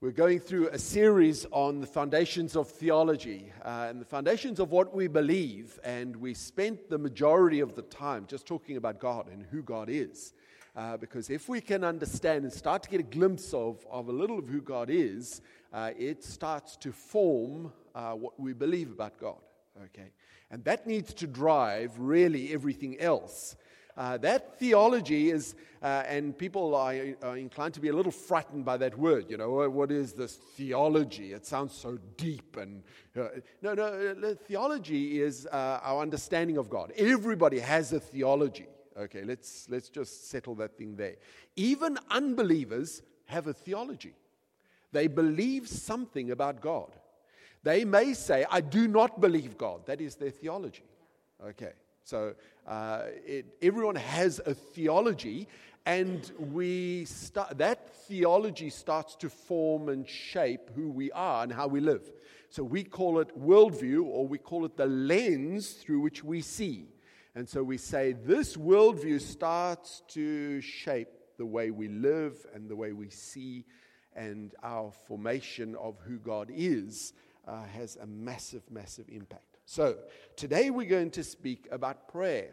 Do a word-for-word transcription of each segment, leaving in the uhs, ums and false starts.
We're going through a series on the foundations of theology uh, and the foundations of what we believe, and we spent the majority of the time just talking about God and who God is. Uh, because if we can understand and start to get a glimpse of, of a little of who God is, uh, it starts to form uh, what we believe about God. Okay, and that needs to drive really everything else. Uh, that theology is, uh, and people are, are inclined to be a little frightened by that word. You know, what is this theology? It sounds so deep. And uh, no, no, uh, theology is uh, our understanding of God. Everybody has a theology. Okay, let's let's just settle that thing there. Even unbelievers have a theology. They believe something about God. They may say, "I do not believe God." That is their theology. Okay. So uh, it, everyone has a theology, and we start, that theology starts to form and shape who we are and how we live. So we call it worldview, or we call it the lens through which we see. And so we say this worldview starts to shape the way we live and the way we see, and our formation of who God is uh, has a massive, massive impact. So, today we're going to speak about prayer.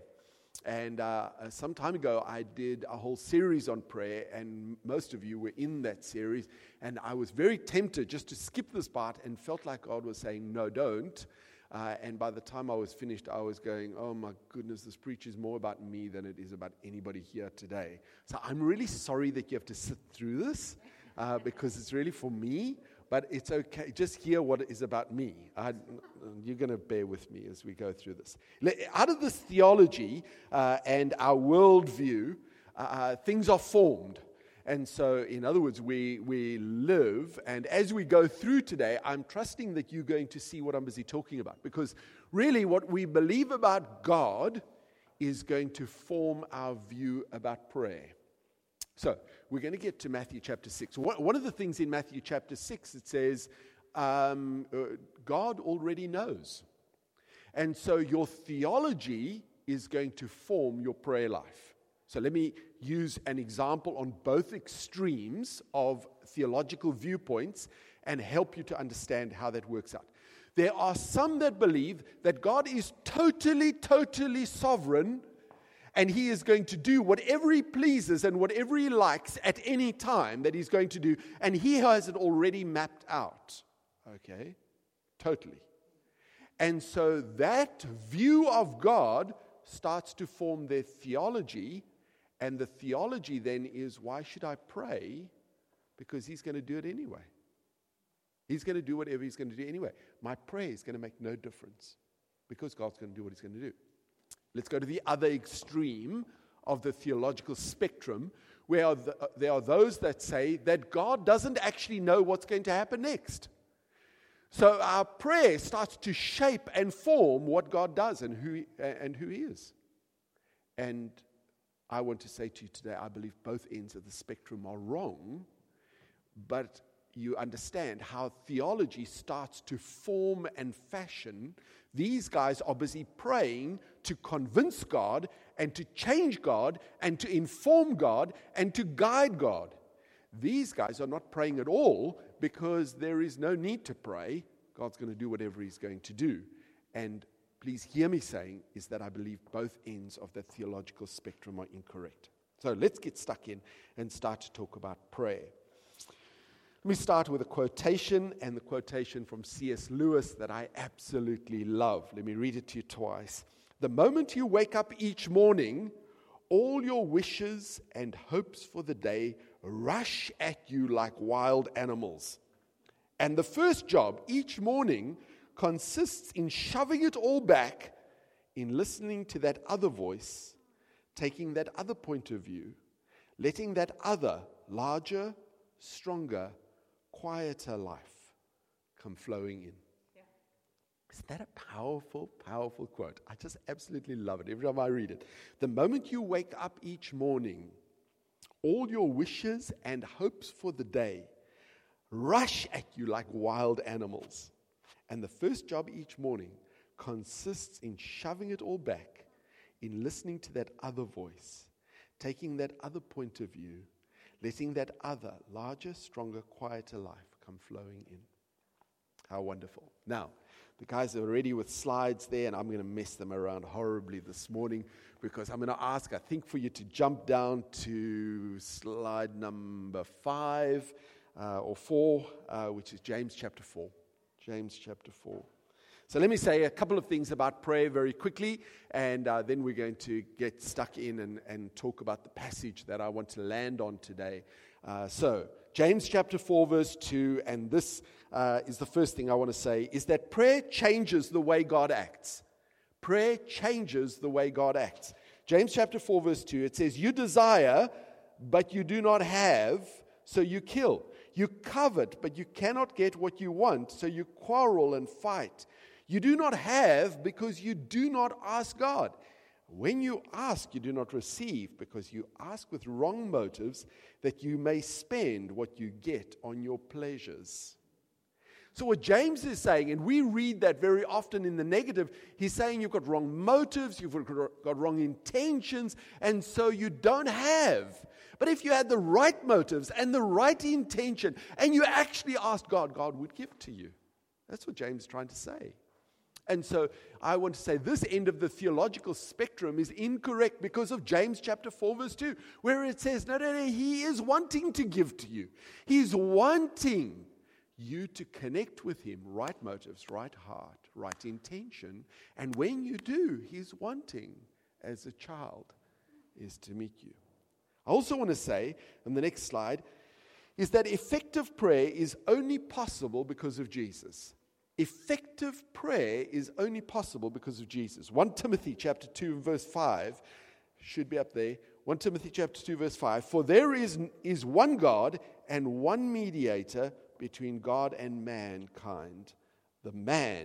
And uh, some time ago, I did a whole series on prayer, and most of you were in that series. And I was very tempted just to skip this part and felt like God was saying, no, don't. Uh, and by the time I was finished, I was going, oh my goodness, this preaches more about me than it is about anybody here today. So I'm really sorry that you have to sit through this, uh, because it's really for me. But it's okay. Just hear what is about me. I, you're going to bear with me as we go through this. Out of this theology uh, and our worldview, uh, things are formed. And so, in other words, we we live. And as we go through today, I'm trusting that you're going to see what I'm busy talking about. Because really what we believe about God is going to form our view about prayer. So, we're going to get to Matthew chapter six. One of the things in Matthew chapter six, it says, um, uh, God already knows. And so your theology is going to form your prayer life. So let me use an example on both extremes of theological viewpoints and help you to understand how that works out. There are some that believe that God is totally, totally sovereign, and he is going to do whatever he pleases and whatever he likes at any time that he's going to do. And he has it already mapped out. Okay? Totally. And so that view of God starts to form their theology. And the theology then is, why should I pray? Because he's going to do it anyway. He's going to do whatever he's going to do anyway. My prayer is going to make no difference because God's going to do what he's going to do. Let's go to the other extreme of the theological spectrum, where there are those that say that God doesn't actually know what's going to happen next. So our prayer starts to shape and form what God does and who, and who he is. And I want to say to you today, I believe both ends of the spectrum are wrong, but you understand how theology starts to form and fashion. These guys are busy praying to convince God and to change God and to inform God and to guide God. These guys are not praying at all because there is no need to pray. God's going to do whatever he's going to do. And please hear me saying is that I believe both ends of the theological spectrum are incorrect. So let's get stuck in and start to talk about prayer. Let me start with a quotation, and the quotation from C S Lewis that I absolutely love. Let me read it to you twice. The moment you wake up each morning, all your wishes and hopes for the day rush at you like wild animals. And the first job each morning consists in shoving it all back, in listening to that other voice, taking that other point of view, letting that other, larger, stronger, quieter life come flowing in. Yeah. Isn't that a powerful, powerful quote? I just absolutely love it every time I read it. The moment you wake up each morning, all your wishes and hopes for the day rush at you like wild animals. And the first job each morning consists in shoving it all back, in listening to that other voice, taking that other point of view, letting that other, larger, stronger, quieter life come flowing in. How wonderful. Now, the guys are ready with slides there, and I'm going to mess them around horribly this morning because I'm going to ask, I think, for you to jump down to slide number five uh, or four, uh, which is James chapter four. James chapter four. So let me say a couple of things about prayer very quickly, and uh, then we're going to get stuck in and, and talk about the passage that I want to land on today. Uh, so, James chapter four, verse two, and this uh, is the first thing I want to say, is that prayer changes the way God acts. Prayer changes the way God acts. James chapter four, verse two, it says, you desire, but you do not have, so you kill. You covet, but you cannot get what you want, so you quarrel and fight. You do not have because you do not ask God. When you ask, you do not receive because you ask with wrong motives that you may spend what you get on your pleasures. So what James is saying, and we read that very often in the negative, he's saying you've got wrong motives, you've got wrong intentions, and so you don't have. But if you had the right motives and the right intention, and you actually asked God, God would give to you. That's what James is trying to say. And so I want to say this end of the theological spectrum is incorrect because of James chapter four, verse two, where it says, no, no, no, he is wanting to give to you. He's wanting you to connect with him, right motives, right heart, right intention. And when you do, he's wanting, as a child, is to meet you. I also want to say, on the next slide, is that effective prayer is only possible because of Jesus. Effective prayer is only possible because of Jesus. First Timothy chapter two, verse five, should be up there. First Timothy chapter two, verse five, for there is, is one God and one mediator between God and mankind, the man,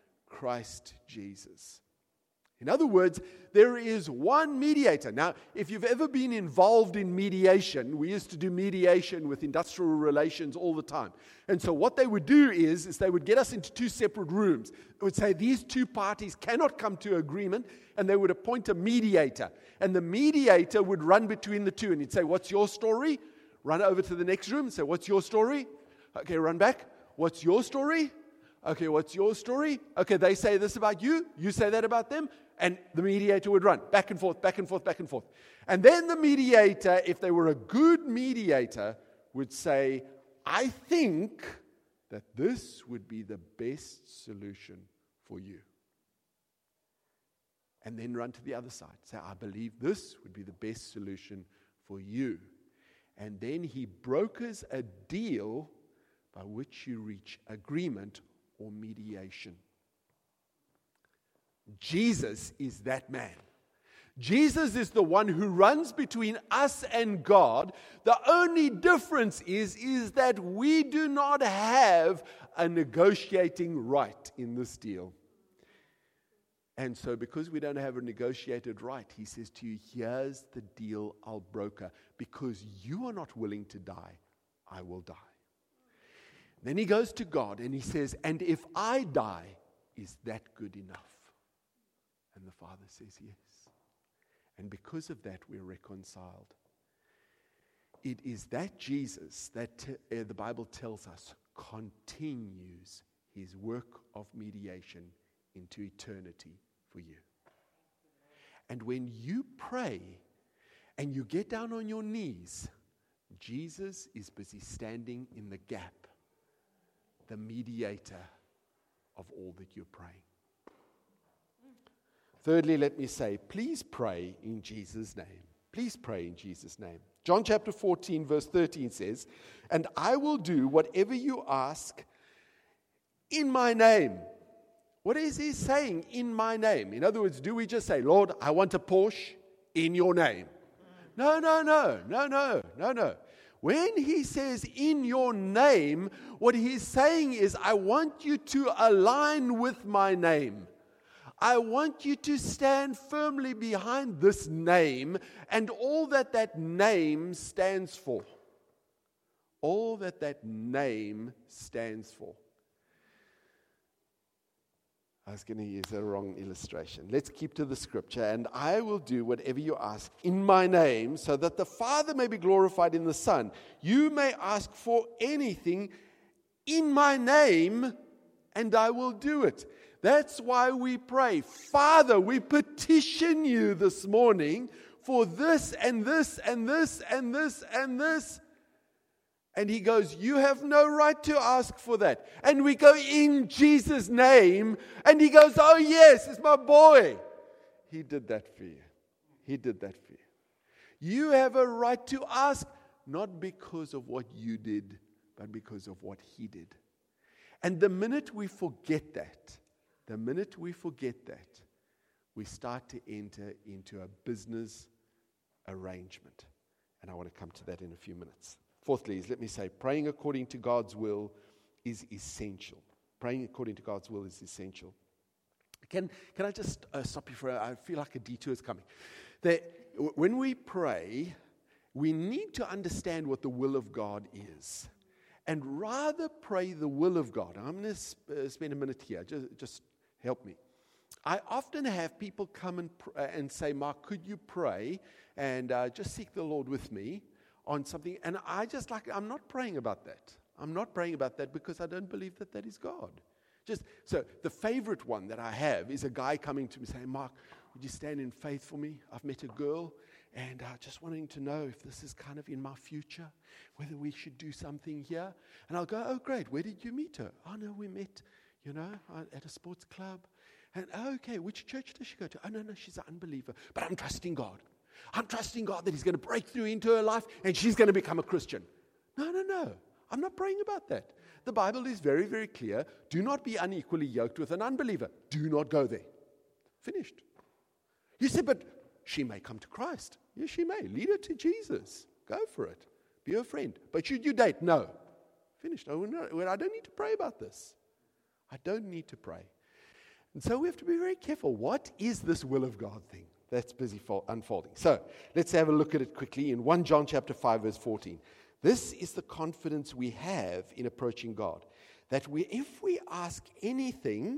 Christ Jesus. In other words, there is one mediator. Now, if you've ever been involved in mediation, we used to do mediation with industrial relations all the time. And so what they would do is, is they would get us into two separate rooms. They would say these two parties cannot come to agreement, and they would appoint a mediator. And the mediator would run between the two, and he'd say, what's your story? Run over to the next room and say, what's your story? Okay, run back. What's your story? Okay, what's your story? Okay, they say this about you. You say that about them. And the mediator would run back and forth, back and forth, back and forth. And then the mediator, if they were a good mediator, would say, I think that this would be the best solution for you. And then run to the other side. Say, I believe this would be the best solution for you. And then he brokers a deal by which you reach agreement or mediation. Jesus is that man. Jesus is the one who runs between us and God. The only difference is, is that we do not have a negotiating right in this deal. And so because we don't have a negotiated right, he says to you, here's the deal I'll broker. Because you are not willing to die, I will die. Then he goes to God and he says, and if I die, is that good enough? And the Father says yes. And because of that, we're reconciled. It is that Jesus that t- uh, the Bible tells us continues his work of mediation into eternity for you. And when you pray and you get down on your knees, Jesus is busy standing in the gap, the mediator of all that you're praying. Thirdly, let me say, please pray in Jesus' name. Please pray in Jesus' name. John chapter fourteen, verse thirteen says, and I will do whatever you ask in my name. What is he saying, in my name? In other words, do we just say, Lord, I want a Porsche in your name? No, no, no, no, no, no, no. When he says in your name, what he's saying is, I want you to align with my name. I want you to stand firmly behind this name and all that that name stands for. All that that name stands for. I was going to use a wrong illustration. Let's keep to the scripture. And I will do whatever you ask in my name, so that the Father may be glorified in the Son. You may ask for anything in my name, and I will do it. That's why we pray, Father, we petition you this morning for this and this and this and this and this. And he goes, you have no right to ask for that. And we go, in Jesus' name. And he goes, oh yes, it's my boy. He did that for you. He did that for you. You have a right to ask, not because of what you did, but because of what he did. And the minute we forget that, the minute we forget that, we start to enter into a business arrangement. And I want to come to that in a few minutes. Fourthly, is let me say, praying according to God's will is essential. Praying according to God's will is essential. Can, can I just uh, stop you for a, I feel like a detour is coming. That w- when we pray, we need to understand what the will of God is. And rather pray the will of God. I'm going to sp- uh, spend a minute here. Just, just help me. I often have people come and, pr- uh, and say, Mark, could you pray and uh, just seek the Lord with me on something? And I just like, I'm not praying about that. I'm not praying about that because I don't believe that that is God. Just so the favorite one that I have is a guy coming to me saying, Mark, would you stand in faith for me? I've met a girl and uh, just wanting to know if this is kind of in my future, whether we should do something here. And I'll go, oh, great. Where did you meet her? Oh, no, we met, you know, at a sports club. And, oh, okay, which church does she go to? Oh, no, no, she's an unbeliever. But I'm trusting God. I'm trusting God that he's going to break through into her life and she's going to become a Christian. No, no, no. I'm not praying about that. The Bible is very, very clear. Do not be unequally yoked with an unbeliever. Do not go there. Finished. You say, but she may come to Christ. Yes, she may. Lead her to Jesus. Go for it. Be her friend. But should you date? No. Finished. Oh, no, I don't need to pray about this. I don't need to pray. And so we have to be very careful. What is this will of God thing that's busy unfolding? So let's have a look at it quickly in First John chapter five, verse fourteen. This is the confidence we have in approaching God, that we, if we ask anything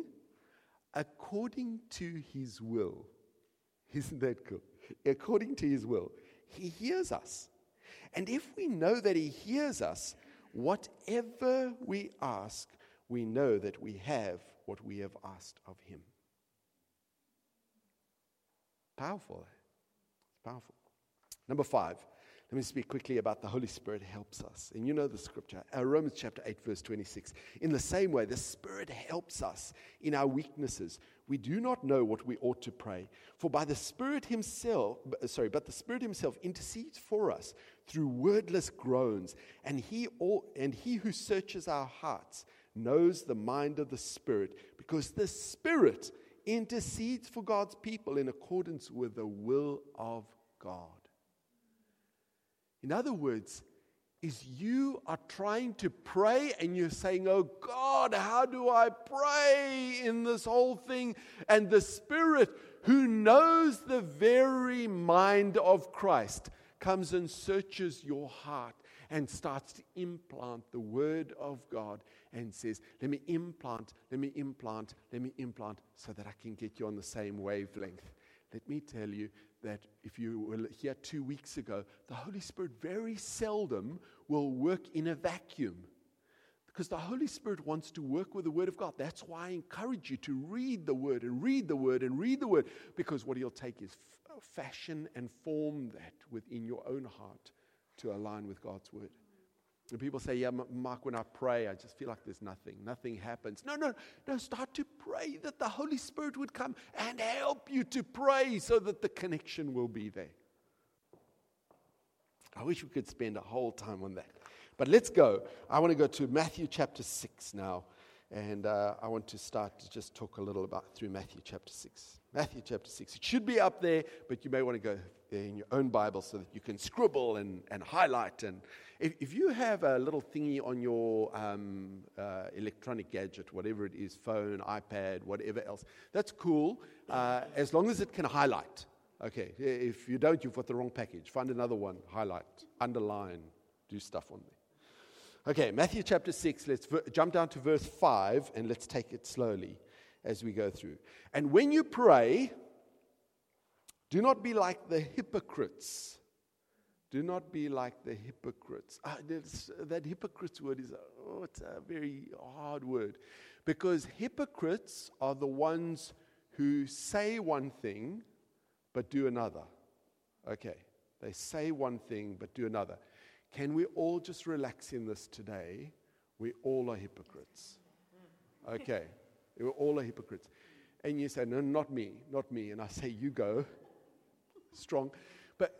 according to his will, isn't that cool? According to his will, he hears us. And if we know that he hears us, whatever we ask, we know that we have what we have asked of him. Powerful. It's powerful. Number five. Let me speak quickly about the Holy Spirit helps us. And you know the scripture, uh, Romans chapter eight, verse twenty-six. In the same way, the Spirit helps us in our weaknesses. We do not know what we ought to pray. For by the Spirit himself, sorry, but the Spirit himself intercedes for us through wordless groans. And he, all, and he who searches our hearts knows the mind of the Spirit, because the Spirit intercedes for God's people in accordance with the will of God. In other words, is you are trying to pray and you're saying, oh God, how do I pray in this whole thing? And the Spirit, who knows the very mind of Christ, comes and searches your heart and starts to implant the word of God and says, let me implant, let me implant, let me implant so that I can get you on the same wavelength. Let me tell you that if you were here two weeks ago, the Holy Spirit very seldom will work in a vacuum, because the Holy Spirit wants to work with the Word of God. That's why I encourage you to read the Word and read the Word and read the Word, because what he'll take is f- fashion and form that within your own heart to align with God's Word. And people say, yeah, Mark, when I pray, I just feel like there's nothing. Nothing happens. No, no, no. Start to pray that the Holy Spirit would come and help you to pray so that the connection will be there. I wish we could spend a whole time on that. But let's go. I want to go to Matthew chapter six now. And uh, I want to start to just talk a little about through Matthew chapter six. Matthew chapter six. It should be up there, but you may want to go there in your own Bible so that you can scribble and, and highlight. And if, if you have a little thingy on your um, uh, electronic gadget, whatever it is, phone, iPad, whatever else, that's cool, uh, as long as it can highlight. Okay, if you don't, you've got the wrong package. Find another one, highlight, underline, do stuff on there. Okay, Matthew chapter six, let's v- jump down to verse five, and let's take it slowly as we go through. And when you pray, do not be like the hypocrites. Do not be like the hypocrites. Ah, that hypocrites word is, oh, it's a very hard word. Because hypocrites are the ones who say one thing, but do another. Okay, they say one thing, but do another. Can we all just relax in this today? We all are hypocrites. Okay, we all are hypocrites. And you say, no, not me, not me. And I say, you go. Strong. But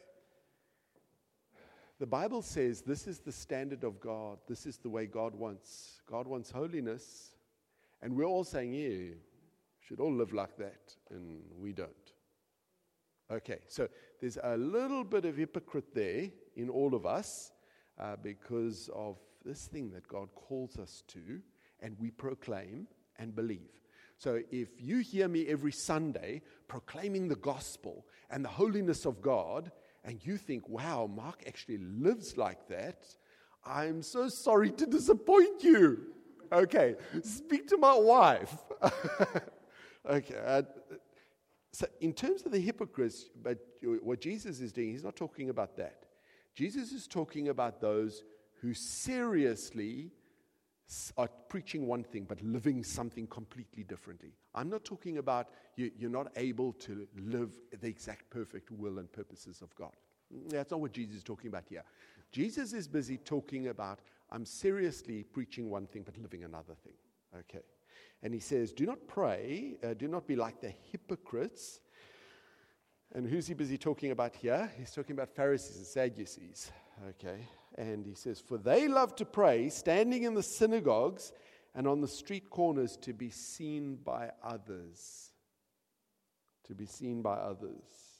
the Bible says this is the standard of God. This is the way God wants. God wants holiness. And we're all saying, yeah, you should all live like that. And we don't. Okay, so there's a little bit of hypocrite there in all of us uh, because of this thing that God calls us to, and we proclaim and believe. So if you hear me every Sunday proclaiming the gospel and the holiness of God, and you think, wow, Mark actually lives like that, I'm so sorry to disappoint you. Okay, speak to my wife. okay. Uh, so in terms of the hypocrites, but what Jesus is doing, he's not talking about that. Jesus is talking about those who seriously are preaching one thing but living something completely differently. I'm not talking about you, you're not able to live the exact perfect will and purposes of God. That's not what Jesus is talking about here. Jesus is busy talking about I'm seriously preaching one thing but living another thing. Okay. And he says, do not pray, uh, do not be like the hypocrites. And who's he busy talking about here? He's talking about Pharisees and Sadducees. Okay. And he says, for they love to pray, standing in the synagogues and on the street corners to be seen by others. To be seen by others.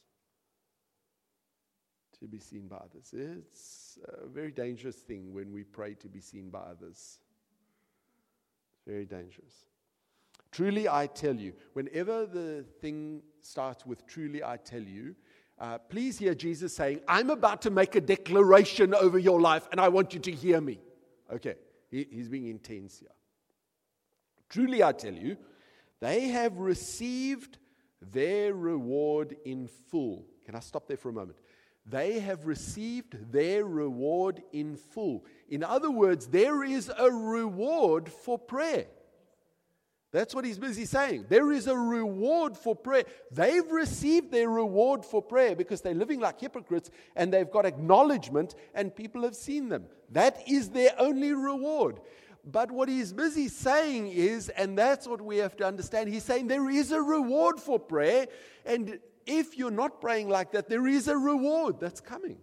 To be seen by others. It's a very dangerous thing when we pray to be seen by others. It's very dangerous. Truly I tell you, whenever the thing starts with truly I tell you, uh, please hear Jesus saying, I'm about to make a declaration over your life and I want you to hear me. Okay, he, he's being intense here. Truly I tell you, they have received their reward in full. Can I stop there for a moment? They have received their reward in full. In other words, there is a reward for prayer. That's what he's busy saying. There is a reward for prayer. They've received their reward for prayer because they're living like hypocrites and they've got acknowledgement and people have seen them. That is their only reward. But what he's busy saying is, and that's what we have to understand, he's saying there is a reward for prayer, and if you're not praying like that, there is a reward that's coming.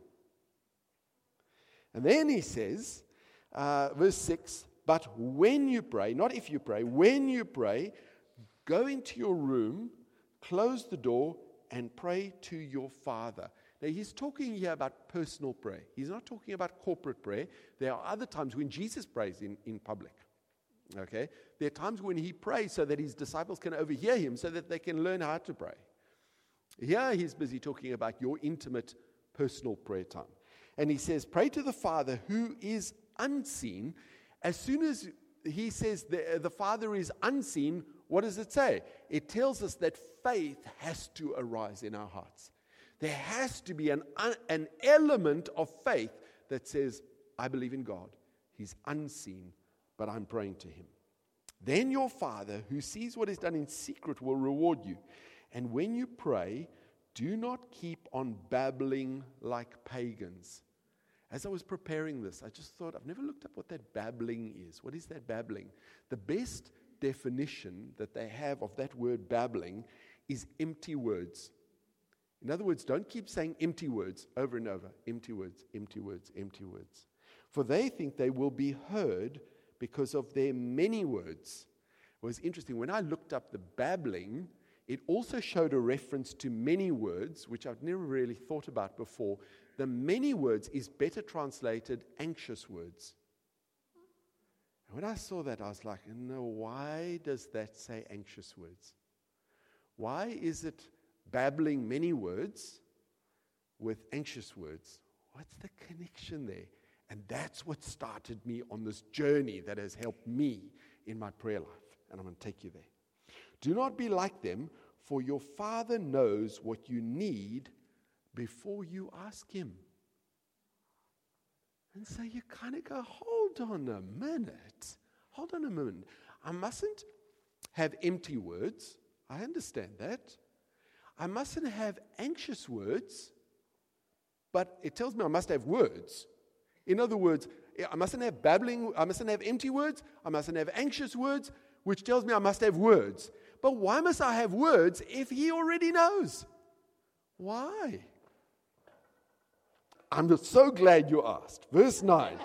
And then he says, uh, verse six, but when you pray, not if you pray, when you pray, go into your room, close the door, and pray to your Father. Now, he's talking here about personal prayer. He's not talking about corporate prayer. There are other times when Jesus prays in, in public. Okay? There are times when he prays so that his disciples can overhear him so that they can learn how to pray. Here he's busy talking about your intimate personal prayer time. And he says, pray to the Father who is unseen. As soon as he says the, the Father is unseen, what does it say? It tells us that faith has to arise in our hearts. There has to be an, an element of faith that says, I believe in God. He's unseen, but I'm praying to him. Then your Father, who sees what is done in secret, will reward you. And when you pray, do not keep on babbling like pagans. As I was preparing this, I just thought, I've never looked up what that babbling is. What is that babbling? The best definition that they have of that word babbling is empty words. In other words, don't keep saying empty words over and over. Empty words, empty words, empty words. For they think they will be heard because of their many words. It was interesting. When I looked up the babbling, it also showed a reference to many words, which I've never really thought about before. The many words is better translated anxious words. And when I saw that, I was like, no, why does that say anxious words? Why is it babbling many words with anxious words? What's the connection there? And that's what started me on this journey that has helped me in my prayer life. And I'm going to take you there. Do not be like them, for your Father knows what you need before you ask him. And so you kind of go, hold on a minute. Hold on a minute. I mustn't have empty words. I understand that. I mustn't have anxious words, but it tells me I must have words. In other words, I mustn't have babbling, I mustn't have empty words, I mustn't have anxious words, which tells me I must have words. But why must I have words if he already knows? Why? I'm just so glad you asked. Verse nine.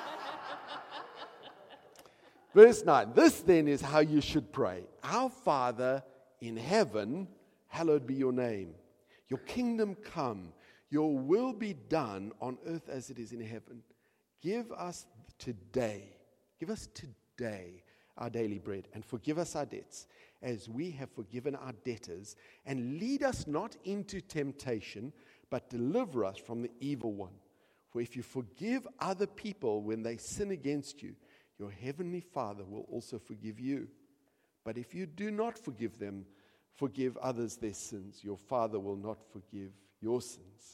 Verse nine. This then is how you should pray. Our Father in heaven, hallowed be your name. Your kingdom come. Your will be done on earth as it is in heaven. Give us today, give us today our daily bread, and forgive us our debts as we have forgiven our debtors. And lead us not into temptation, but deliver us from the evil one. For if you forgive other people when they sin against you, your heavenly Father will also forgive you. But if you do not forgive them, forgive others their sins, your Father will not forgive your sins.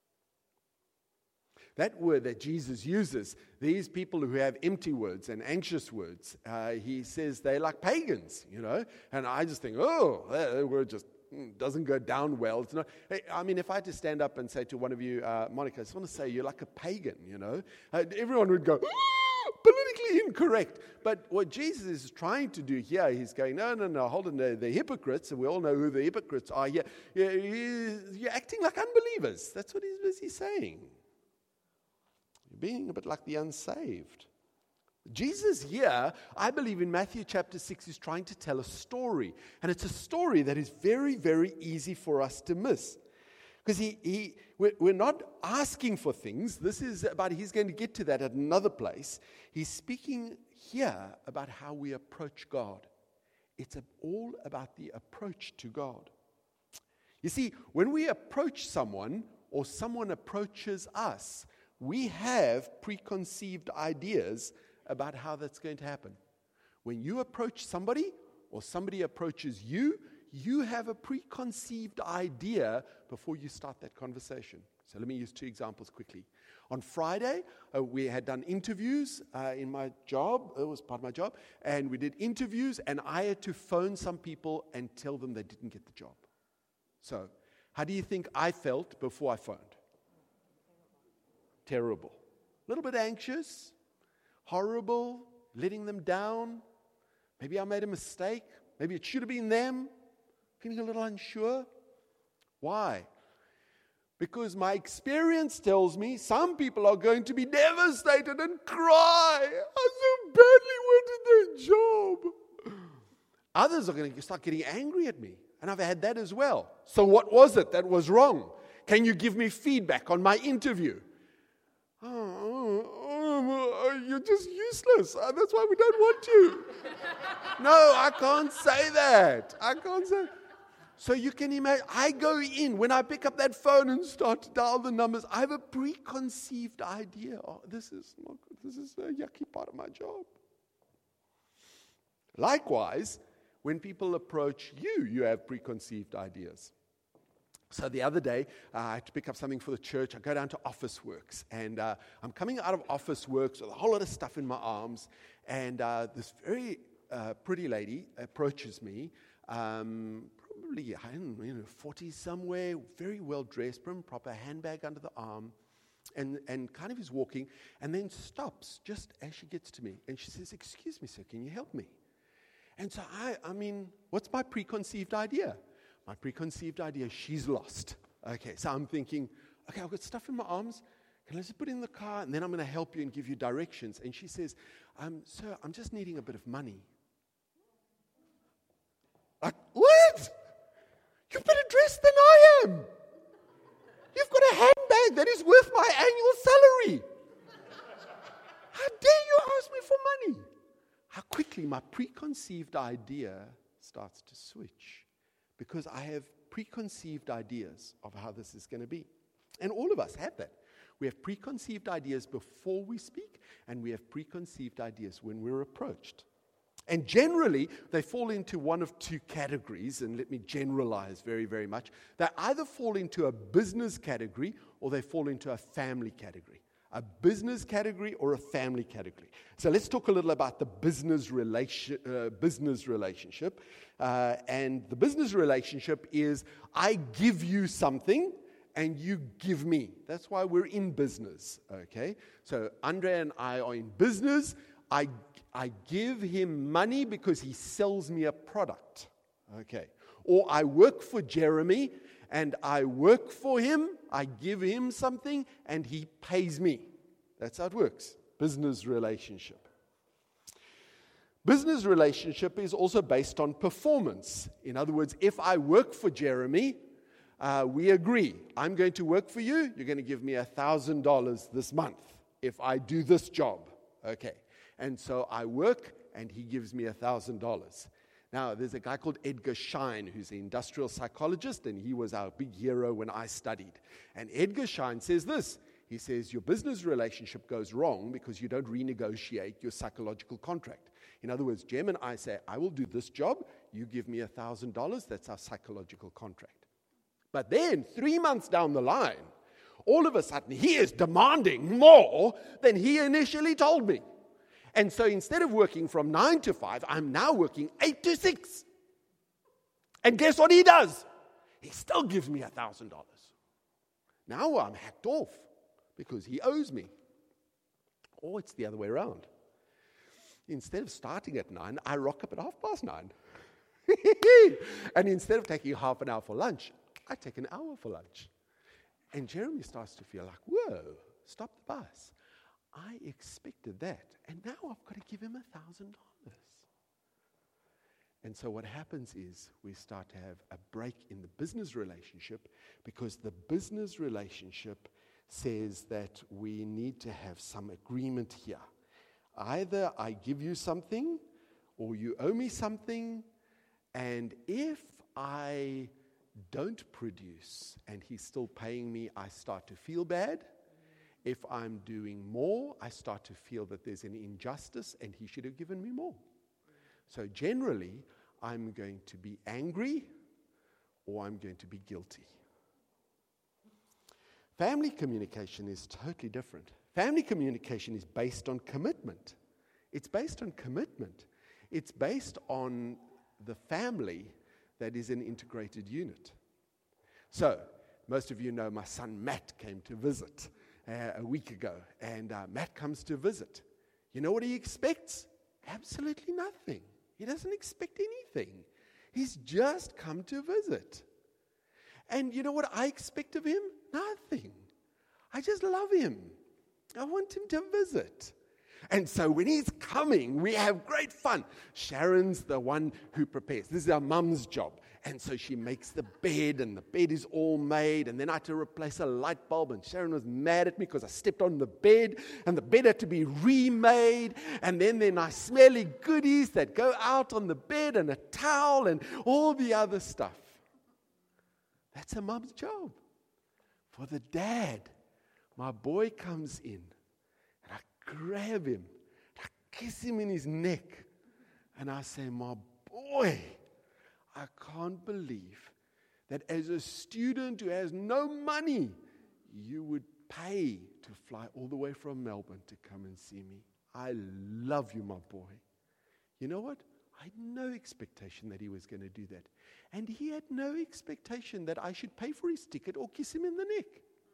That word that Jesus uses, these people who have empty words and anxious words, uh, he says they're like pagans, you know. And I just think, oh, that word just doesn't go down well. It's not. I mean, if I had to stand up and say to one of you, uh, Monica, I just want to say you're like a pagan, you know. Uh, everyone would go, ah, politically incorrect. But what Jesus is trying to do here, he's going, no, no, no, hold on, they're, they're hypocrites, and we all know who the hypocrites are here. You're, you're acting like unbelievers. That's what he's busy saying. You're being a bit like the unsaved. Jesus here, I believe in Matthew chapter six, is trying to tell a story. And it's a story that is very, very easy for us to miss. Because he, he, we're, we're not asking for things. This is about, he's going to get to that at another place. He's speaking here about how we approach God. It's all about the approach to God. You see, when we approach someone or someone approaches us, we have preconceived ideas about how that's going to happen. When you approach somebody or somebody approaches you, you have a preconceived idea before you start that conversation. So let me use two examples quickly. On Friday, uh, we had done interviews uh, in my job. It was part of my job. And we did interviews, and I had to phone some people and tell them they didn't get the job. So how do you think I felt before I phoned? Terrible. A little bit anxious. Horrible, letting them down. Maybe I made a mistake. Maybe it should have been them. Feeling a little unsure. Why? Because my experience tells me some people are going to be devastated and cry. I so badly wanted their job. Others are going to start getting angry at me. And I've had that as well. So what was it that was wrong? Can you give me feedback on my interview? Oh, oh, oh, you're just useless. Uh, that's why we don't want you. No, I can't say that. I can't say. So you can imagine, I go in, when I pick up that phone and start to dial the numbers, I have a preconceived idea. Oh, this is not good. This is a yucky part of my job. Likewise, when people approach you, you have preconceived ideas. So the other day, uh, I had to pick up something for the church. I go down to Officeworks, and uh, I'm coming out of Officeworks with a whole lot of stuff in my arms, and uh, this very uh, pretty lady approaches me, um, probably, I don't know, you know, forty somewhere, very well dressed, prim, proper, handbag under the arm, and, and kind of is walking, and then stops just as she gets to me, and she says, "Excuse me, sir, can you help me?" And so I, I mean, what's my preconceived idea? My preconceived idea, she's lost. Okay, so I'm thinking, okay, I've got stuff in my arms. Can I just put it in the car, and then I'm going to help you and give you directions. And she says, um, sir, I'm just needing a bit of money. Like, what? You're better dressed than I am. You've got a handbag that is worth my annual salary. How dare you ask me for money? How quickly my preconceived idea starts to switch. Because I have preconceived ideas of how this is going to be. And all of us have that. We have preconceived ideas before we speak, and we have preconceived ideas when we're approached. And generally, they fall into one of two categories, and let me generalize very, very much. They either fall into a business category or they fall into a family category. a business category or a family category. So let's talk a little about the business relation, uh, business relationship. Uh, and the business relationship is I give you something and you give me. That's why we're in business, okay? So Andre and I are in business. I, I give him money because he sells me a product, okay? Or I work for Jeremy and I work for him, I give him something, and he pays me. That's how it works. Business relationship. Business relationship is also based on performance. In other words, if I work for Jeremy, uh, we agree. I'm going to work for you. You're going to give me one thousand dollars this month if I do this job. Okay. And so I work, and he gives me one thousand dollars. Now, there's a guy called Edgar Schein, who's an industrial psychologist, and he was our big hero when I studied. And Edgar Schein says this. He says, your business relationship goes wrong because you don't renegotiate your psychological contract. In other words, Jem and I say, I will do this job, you give me one thousand dollars, that's our psychological contract. But then, three months down the line, all of a sudden, he is demanding more than he initially told me. And so instead of working from nine to five, I'm now working eight to six. And guess what he does? He still gives me one thousand dollars. Now I'm hacked off because he owes me. Or it's the other way around. Instead of starting at nine, I rock up at half past nine. And instead of taking half an hour for lunch, I take an hour for lunch. And Jeremy starts to feel like, whoa, stop the bus. I expected that, and now I've got to give him one thousand dollars. And so what happens is we start to have a break in the business relationship because the business relationship says that we need to have some agreement here. Either I give you something or you owe me something, and if I don't produce and he's still paying me, I start to feel bad. If I'm doing more, I start to feel that there's an injustice and he should have given me more. So generally, I'm going to be angry or I'm going to be guilty. Family communication is totally different. Family communication is based on commitment. It's based on commitment. It's based on the family that is an integrated unit. So, most of you know my son Matt came to visit Uh, a week ago, and uh, Matt comes to visit. You know what he expects? Absolutely nothing. He doesn't expect anything. He's just come to visit. And you know what I expect of him? Nothing. I just love him. I want him to visit. And so when he's coming, we have great fun. Sharon's the one who prepares. This is our mum's job. And so she makes the bed, and the bed is all made. And then I had to replace a light bulb, and Sharon was mad at me because I stepped on the bed, and the bed had to be remade. And then there are nice smelly goodies that go out on the bed, and a towel, and all the other stuff. That's a mum's job. For the dad, my boy comes in, and I grab him, and I kiss him in his neck, and I say, my boy, I can't believe that as a student who has no money, you would pay to fly all the way from Melbourne to come and see me. I love you, my boy. You know what? I had no expectation that he was going to do that. And he had no expectation that I should pay for his ticket or kiss him in the neck.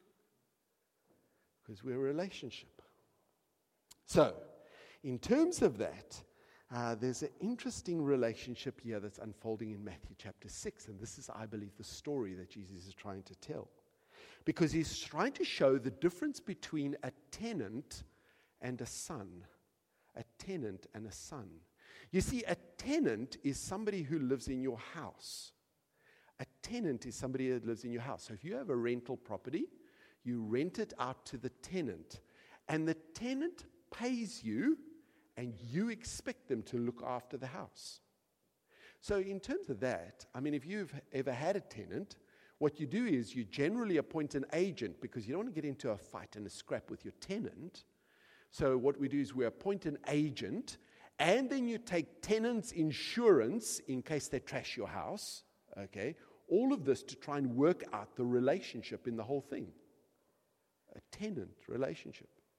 Because we're a relationship. So, in terms of that, Uh, there's an interesting relationship here that's unfolding in Matthew chapter six, and this is, I believe, the story that Jesus is trying to tell. Because he's trying to show the difference between a tenant and a son. A tenant and a son. You see, a tenant is somebody who lives in your house. A tenant is somebody that lives in your house. So if you have a rental property, you rent it out to the tenant, and the tenant pays you, and you expect them to look after the house. So in terms of that, I mean, if you've ever had a tenant, what you do is you generally appoint an agent because you don't want to get into a fight and a scrap with your tenant. So what we do is we appoint an agent, and then you take tenant's insurance in case they trash your house, okay? All of this to try and work out the relationship in the whole thing. A tenant relationship.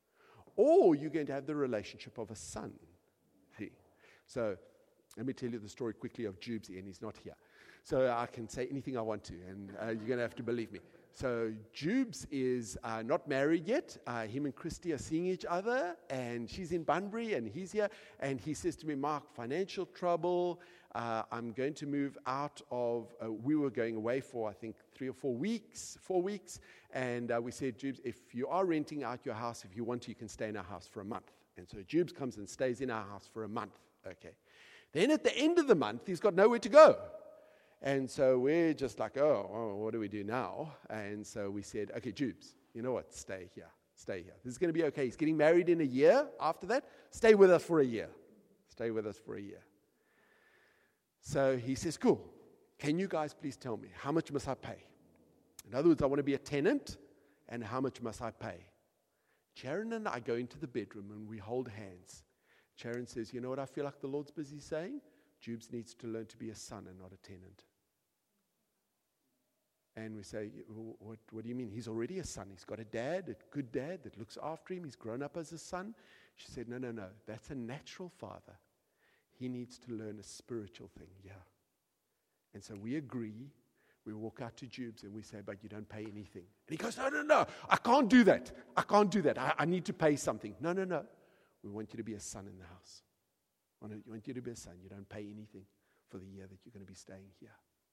or you're going to have the relationship of a son. See? So let me tell you the story quickly of Jubesy, and he's not here. So I can say anything I want to, and uh, you're going to have to believe me. So Jubes is uh, not married yet. Uh, him and Christy are seeing each other, and she's in Bunbury, and he's here. And he says to me, Mark, financial trouble. Uh, I'm going to move out of, uh, we were going away for, I think, three or four weeks, four weeks. And uh, we said, Jubes, if you are renting out your house, if you want to, you can stay in our house for a month. And so Jubes comes and stays in our house for a month. Okay. Then at the end of the month, he's got nowhere to go. And so we're just like, oh, oh, what do we do now? And so we said, okay, Jubes, you know what? Stay here. Stay here. This is going to be okay. He's getting married in a year after that. Stay with us for a year. Stay with us for a year. So he says, cool. Can you guys please tell me, how much must I pay? In other words, I want to be a tenant, and how much must I pay? Sharon and I go into the bedroom, and we hold hands. Sharon says, you know what I feel like the Lord's busy saying? Jubes needs to learn to be a son and not a tenant. And we say, what, what do you mean? He's already a son. He's got a dad, a good dad that looks after him. He's grown up as a son. She said, no, no, no. That's a natural father. He needs to learn a spiritual thing. Yeah. And so we agree. We walk out to Jubes and we say, but you don't pay anything. And he goes, no, no, no. I can't do that. I can't do that. I, I need to pay something. No, no, no. We want you to be a son in the house. We want you to be a son. You don't pay anything for the year that you're going to be staying here.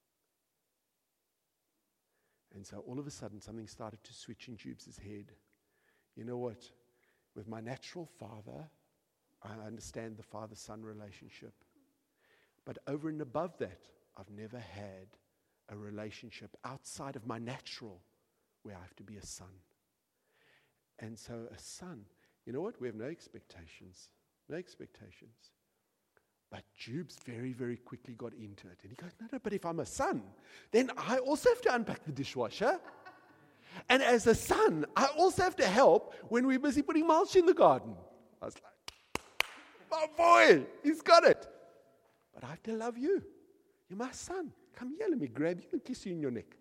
And so all of a sudden, something started to switch in Jubes' head. You know what? With my natural father, I understand the father-son relationship. But over and above that, I've never had a relationship outside of my natural where I have to be a son. And so a son, you know what? We have no expectations. No expectations. But Jubes very, very quickly got into it. And he goes, no, no, but if I'm a son, then I also have to unpack the dishwasher. And as a son, I also have to help when we're busy putting mulch in the garden. I was like, oh boy, he's got it. But I have to love you. You're my son. Come here, let me grab you and kiss you in your neck.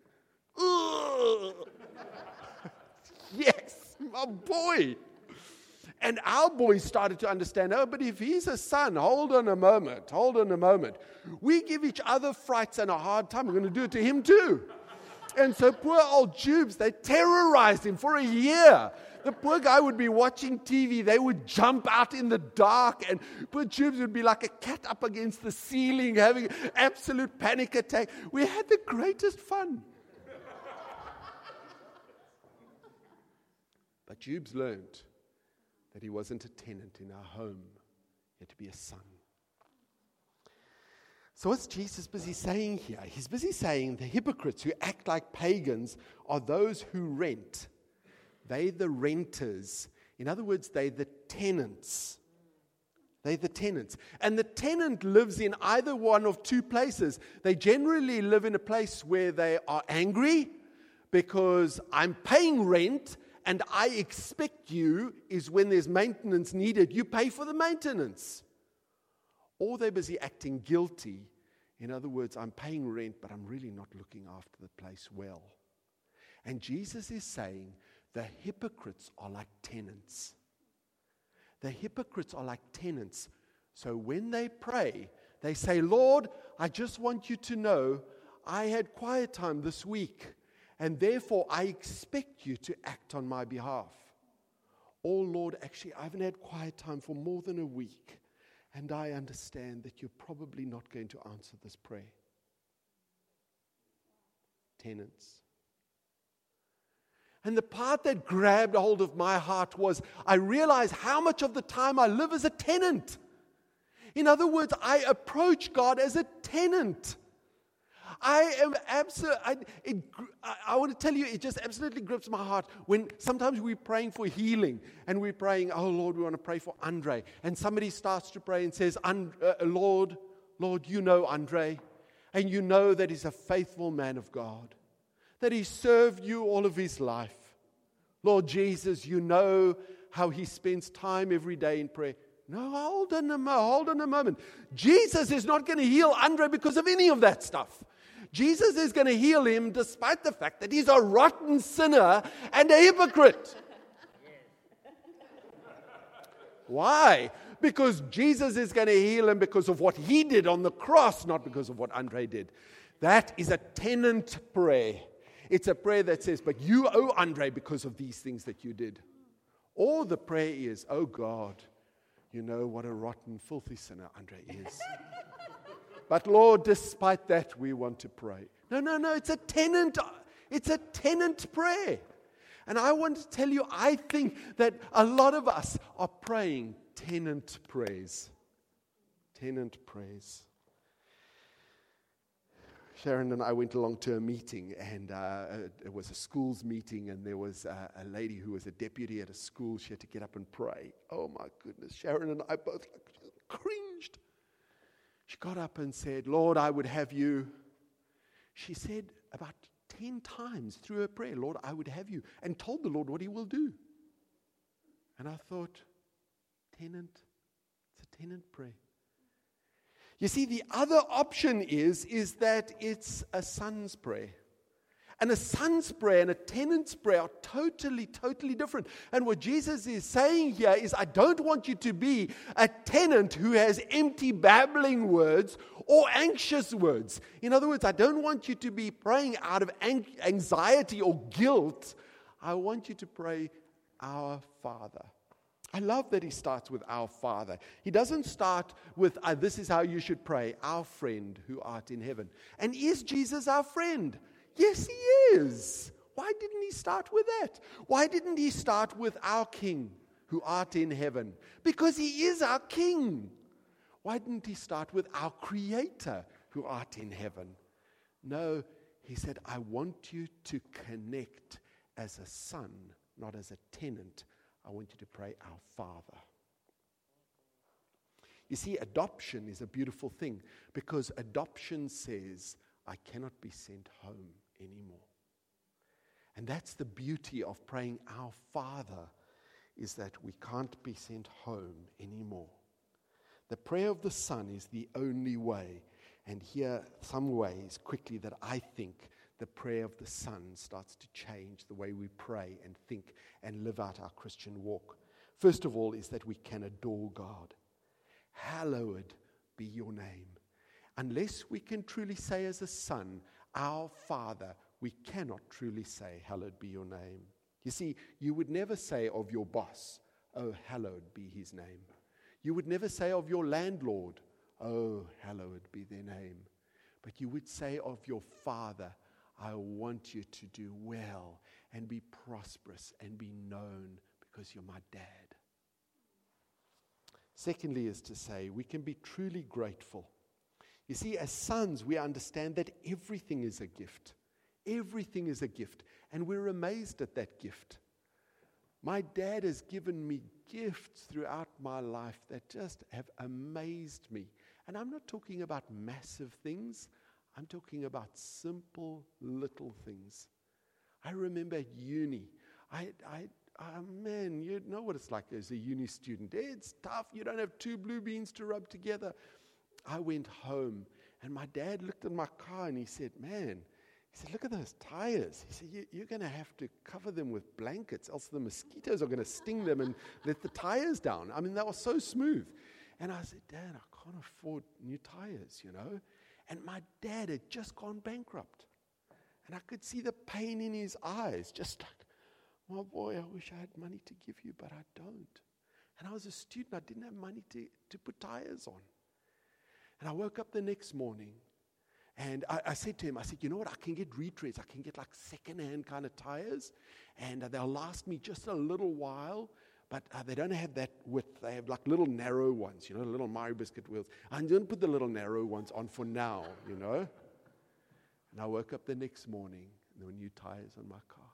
Yes, my boy. And our boys started to understand, oh, but if he's a son, hold on a moment, hold on a moment. We give each other frights and a hard time. We're going to do it to him too. And so poor old Jubes, they terrorized him for a year. The poor guy would be watching T V. They would jump out in the dark, and poor Jubes would be like a cat up against the ceiling, having an absolute panic attack. We had the greatest fun. But Jubes learned that he wasn't a tenant in our home. He had to be a son. So what's Jesus busy saying here? He's busy saying the hypocrites who act like pagans are those who rent. They're the renters. In other words, they're the tenants. They're the tenants. And the tenant lives in either one of two places. They generally live in a place where they are angry because I'm paying rent, and I expect you is when there's maintenance needed, you pay for the maintenance. Or they're busy acting guilty. In other words, I'm paying rent, but I'm really not looking after the place well. And Jesus is saying the hypocrites are like tenants. The hypocrites are like tenants. So when they pray, they say, Lord, I just want you to know I had quiet time this week. And therefore, I expect you to act on my behalf. Oh, Lord, actually, I haven't had quiet time for more than a week. And I understand that you're probably not going to answer this prayer. Tenants. And the part that grabbed hold of my heart was, I realized how much of the time I live as a tenant. In other words, I approach God as a tenant. I am absolutely, I, it, I, I want to tell you, it just absolutely grips my heart when sometimes we're praying for healing and we're praying, oh Lord, we want to pray for Andre. And somebody starts to pray and says, uh, Lord, Lord, you know Andre. And you know that he's a faithful man of God. That he served you all of his life. Lord Jesus, you know how he spends time every day in prayer. No, hold on a moment, hold on a moment. Jesus is not going to heal Andre because of any of that stuff. Jesus is going to heal him despite the fact that he's a rotten sinner and a hypocrite. Why? Because Jesus is going to heal him because of what he did on the cross, not because of what Andre did. That is a tenant prayer. It's a prayer that says, but you owe Andre because of these things that you did. Or the prayer is, oh God, you know what a rotten, filthy sinner Andre is. But Lord, despite that, we want to pray. No, no, no, it's a tenant, it's a tenant prayer. And I want to tell you, I think that a lot of us are praying tenant prayers. Tenant prayers. Sharon and I went along to a meeting, and uh, it was a school's meeting, and there was a, a lady who was a deputy at a school. She had to get up and pray. Oh my goodness, Sharon and I both cringed. She got up and said, Lord, I would have you. She said about ten times through her prayer, Lord, I would have you, and told the Lord what he will do. And I thought, tenant, it's a tenant prayer. You see, the other option is, is that it's a son's prayer. And a son's prayer and a tenant's prayer are totally, totally different. And what Jesus is saying here is, I don't want you to be a tenant who has empty babbling words or anxious words. In other words, I don't want you to be praying out of anxiety or guilt. I want you to pray, Our Father. I love that he starts with our Father. He doesn't start with, uh, this is how you should pray, our friend who art in heaven. And is Jesus our friend? Yes, he is. Why didn't he start with that? Why didn't he start with our King who art in heaven? Because he is our King. Why didn't he start with our Creator who art in heaven? No, he said, I want you to connect as a son, not as a tenant. I want you to pray, Our Father. You see, adoption is a beautiful thing because adoption says, I cannot be sent home anymore. And that's the beauty of praying, Our Father, is that we can't be sent home anymore. The prayer of the Son is the only way. And here, some ways, quickly, that I think the prayer of the Son starts to change the way we pray and think and live out our Christian walk. First of all is that we can adore God. Hallowed be your name. Unless we can truly say as a son, Our Father, we cannot truly say, hallowed be your name. You see, you would never say of your boss, oh, hallowed be his name. You would never say of your landlord, oh, hallowed be their name. But you would say of your Father, I want you to do well and be prosperous and be known because you're my dad. Secondly is to say we can be truly grateful. You see, as sons, we understand that everything is a gift. Everything is a gift. And we're amazed at that gift. My dad has given me gifts throughout my life that just have amazed me. And I'm not talking about massive things. I'm talking about simple little things. I remember at uni, I, I, oh man, you know what it's like as a uni student. It's tough. You don't have two blue beans to rub together. I went home, and my dad looked at my car, and he said, man, he said, look at those tires. He said, you, you're going to have to cover them with blankets, else the mosquitoes are going to sting them and let the tires down. I mean, they were so smooth. And I said, Dad, I can't afford new tires, you know. And my dad had just gone bankrupt. And I could see the pain in his eyes, just like, my boy, I wish I had money to give you, but I don't. And I was a student. I didn't have money to, to put tires on. And I woke up the next morning, and I, I said to him, I said, you know what, I can get retreads. I can get like second-hand kind of tires, and uh, they'll last me just a little while, but uh, they don't have that width. They have like little narrow ones, you know, little Mario Biscuit wheels. I'm going to put the little narrow ones on for now, you know. And I woke up the next morning, and there were new tires on my car.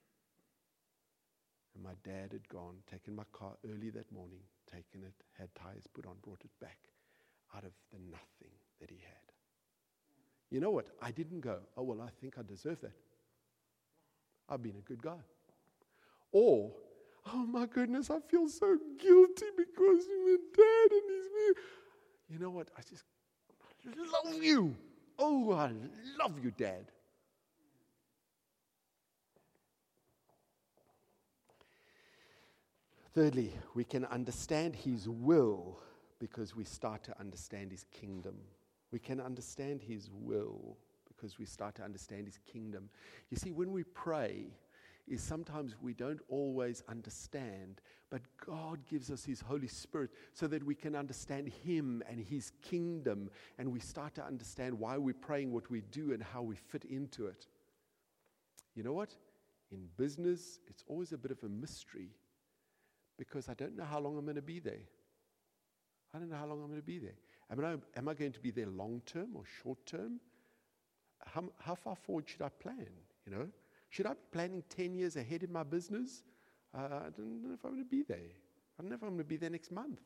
And my dad had gone, taken my car early that morning, taken it, had tires put on, brought it back out of the nothing that he had. You know what? I didn't go, oh, well, I think I deserve that. I've been a good guy. Or, oh, my goodness, I feel so guilty because my dad and his... You know what? I just love you. Oh, I love you, Dad. Thirdly, we can understand his will because we start to understand his kingdom. We can understand his will because we start to understand his kingdom. You see, when we pray, is sometimes we don't always understand, but God gives us his Holy Spirit so that we can understand him and his kingdom, and we start to understand why we're praying what we do and how we fit into it. You know what? In business, it's always a bit of a mystery because I don't know how long I'm going to be there. I don't know how long I'm going to be there. Am I, am I going to be there long term or short term? How, how far forward should I plan, you know? Should I be planning ten years ahead in my business? Uh, I don't know if I'm going to be there. I don't know if I'm going to be there next month.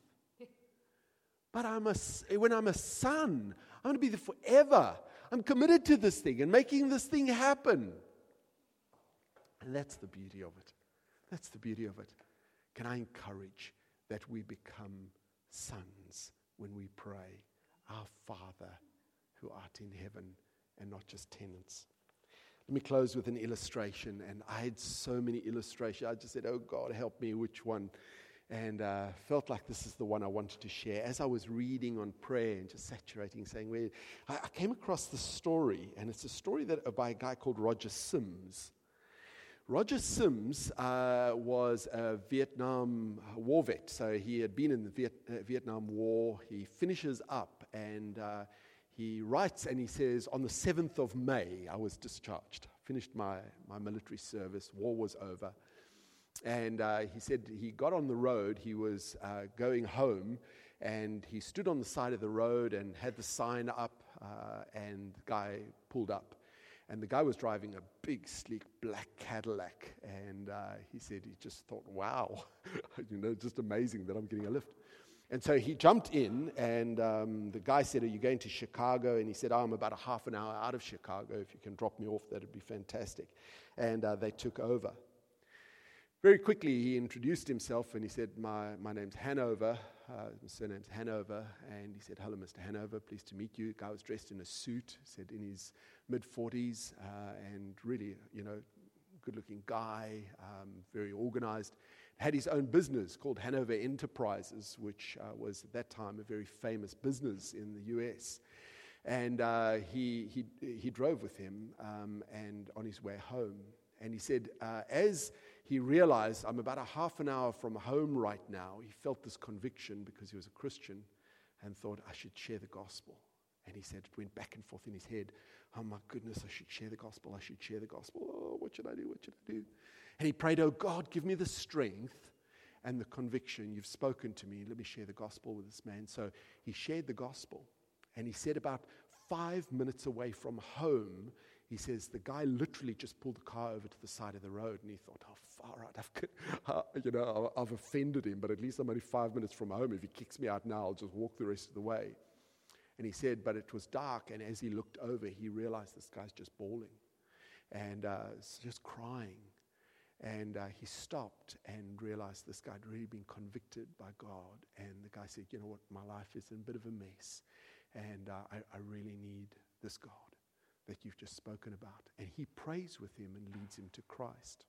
But I'm a, when I'm a son, I'm going to be there forever. I'm committed to this thing and making this thing happen. And that's the beauty of it. That's the beauty of it. Can I encourage that we become sons when we pray, our Father who art in heaven, and not just tenants. Let me close with an illustration. And I had so many illustrations. I just said, oh God, help me, which one? And uh, felt like this is the one I wanted to share. As I was reading on prayer and just saturating, saying, where I, I came across this story, and it's a story that uh, by a guy called Roger Sims. Roger Sims uh, was a Vietnam war vet. So he had been in the Viet, uh, Vietnam War. He finishes up and uh, he writes and he says, on the seventh of May, I was discharged. Finished my, my military service. War was over. And uh, he said he got on the road. He was uh, going home, and he stood on the side of the road and had the sign up, uh, and the guy pulled up. And the guy was driving a big, sleek, black Cadillac. And uh, he said he just thought, wow, you know, just amazing that I'm getting a lift. And so he jumped in, and um, the guy said, are you going to Chicago? And he said, oh, I'm about a half an hour out of Chicago. If you can drop me off, that would be fantastic. And uh, they took over. Very quickly, he introduced himself, and he said, my, my name's Hanover. Uh, my surname's Hanover. And he said, hello, Mister Hanover, pleased to meet you. The guy was dressed in a suit, said in his mid-forties, uh, and really, you know, good-looking guy, um, very organized. Had his own business called Hanover Enterprises, which uh, was at that time a very famous business in the U S. And uh, he, he, he drove with him um, and on his way home. And he said, uh, as he realized, I'm about a half an hour from home right now, he felt this conviction because he was a Christian and thought, I should share the gospel. And he said, it went back and forth in his head. Oh my goodness, I should share the gospel. I should share the gospel. Oh, what should I do? What should I do? And he prayed, oh God, give me the strength and the conviction. You've spoken to me. Let me share the gospel with this man. So he shared the gospel. And he said about five minutes away from home, he says, the guy literally just pulled the car over to the side of the road. And he thought, oh, far out. I've, uh, you know, I've offended him, but at least I'm only five minutes from home. If he kicks me out now, I'll just walk the rest of the way. And he said, but it was dark. And as he looked over, he realized this guy's just bawling and uh, just crying. And uh, he stopped and realized this guy had really been convicted by God. And the guy said, you know what, my life is in a bit of a mess. And uh, I, I really need this God that you've just spoken about. And he prays with him and leads him to Christ.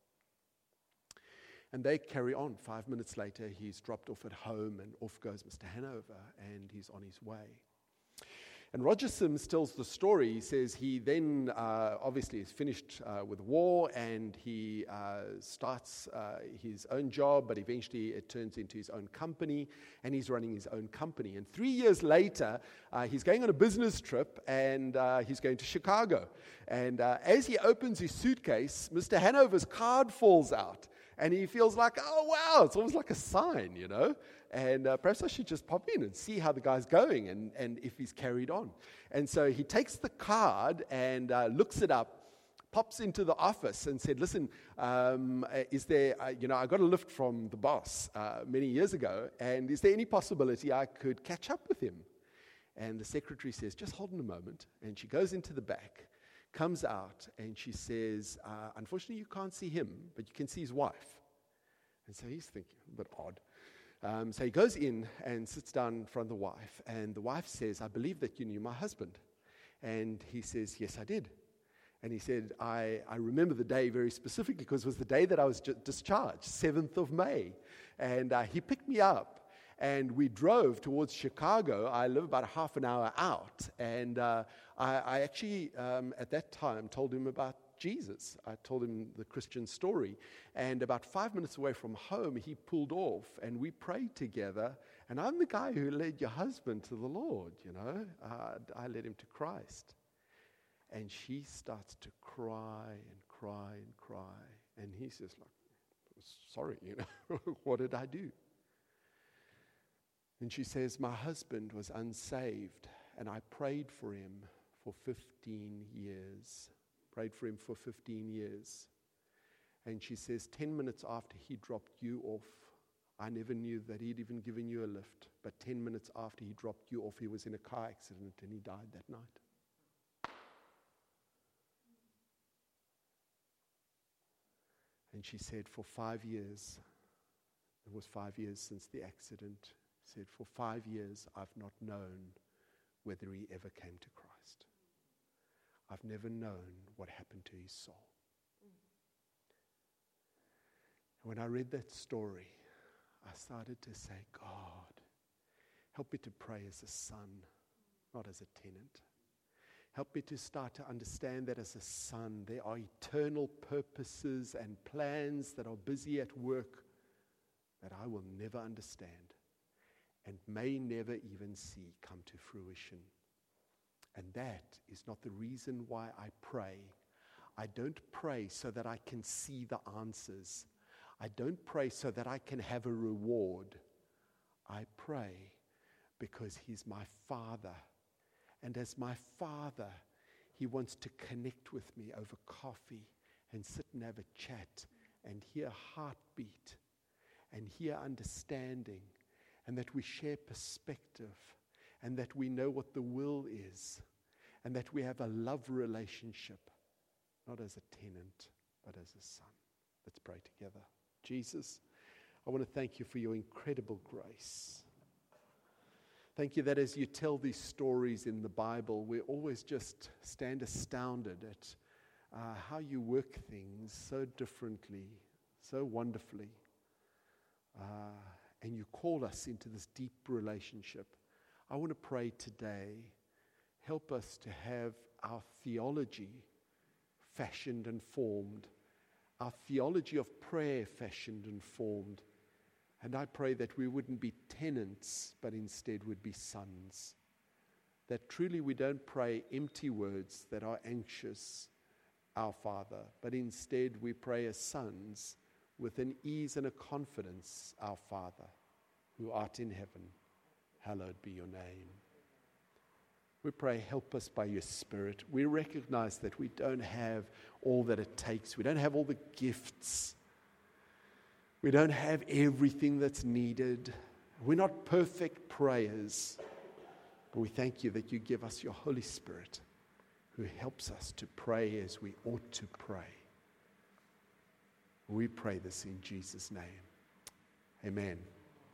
And they carry on. Five minutes later, he's dropped off at home, and off goes Mister Hanover, and he's on his way. And Roger Sims tells the story. He says he then uh, obviously is finished uh, with war, and he uh, starts uh, his own job, but eventually it turns into his own company, and he's running his own company. And three years later, uh, he's going on a business trip, and uh, he's going to Chicago. And uh, as he opens his suitcase, Mister Hanover's card falls out, and he feels like, oh, wow, it's almost like a sign, you know. And uh, perhaps I should just pop in and see how the guy's going and, and if he's carried on. And so he takes the card and uh, looks it up, pops into the office and said, listen, um, is there, uh, you know, I got a lift from the boss uh, many years ago, and is there any possibility I could catch up with him? And the secretary says, just hold on a moment. And she goes into the back, comes out, and she says, uh, unfortunately, you can't see him, but you can see his wife. And so he's thinking, a bit odd. Um, so he goes in and sits down in front of the wife, and the wife says, I believe that you knew my husband. And he says, yes, I did. And he said, I, I remember the day very specifically because it was the day that I was j- discharged, seventh of May. And uh, he picked me up and we drove towards Chicago. I live about a half an hour out. And uh, I, I actually, um, at that time, told him about Jesus. I told him the Christian story. And about five minutes away from home, he pulled off and we prayed together. And I'm the guy who led your husband to the Lord, you know. Uh, I led him to Christ. And she starts to cry and cry and cry. And he says, like, sorry, you know, what did I do? And she says, my husband was unsaved, and I prayed for him for fifteen years. Prayed for him for fifteen years. And she says, ten minutes after he dropped you off, I never knew that he'd even given you a lift, but ten minutes after he dropped you off, he was in a car accident and he died that night. And she said, for five years, it was five years since the accident, said, for five years, I've not known whether he ever came to Christ. I've never known what happened to his soul. And when I read that story, I started to say, God, help me to pray as a son, not as a tenant. Help me to start to understand that as a son, there are eternal purposes and plans that are busy at work that I will never understand and may never even see come to fruition. And that is not the reason why I pray. I don't pray so that I can see the answers. I don't pray so that I can have a reward. I pray because He's my Father. And as my Father, He wants to connect with me over coffee and sit and have a chat and hear heartbeat and hear understanding, and that we share perspective, and that we know what the will is, and that we have a love relationship, not as a tenant, but as a son. Let's pray together. Jesus, I want to thank You for Your incredible grace. Thank You that as You tell these stories in the Bible, we always just stand astounded at uh, how You work things so differently, so wonderfully. Uh, and You call us into this deep relationship. I want to pray today, help us to have our theology fashioned and formed, our theology of prayer fashioned and formed. And I pray that we wouldn't be tenants, but instead would be sons. That truly we don't pray empty words that are anxious, our Father, but instead we pray as sons with an ease and a confidence, our Father, who art in heaven, hallowed be Your name. We pray, help us by Your Spirit. We recognize that we don't have all that it takes. We don't have all the gifts. We don't have everything that's needed. We're not perfect prayers. But we thank You that You give us Your Holy Spirit, who helps us to pray as we ought to pray. We pray this in Jesus' name. Amen.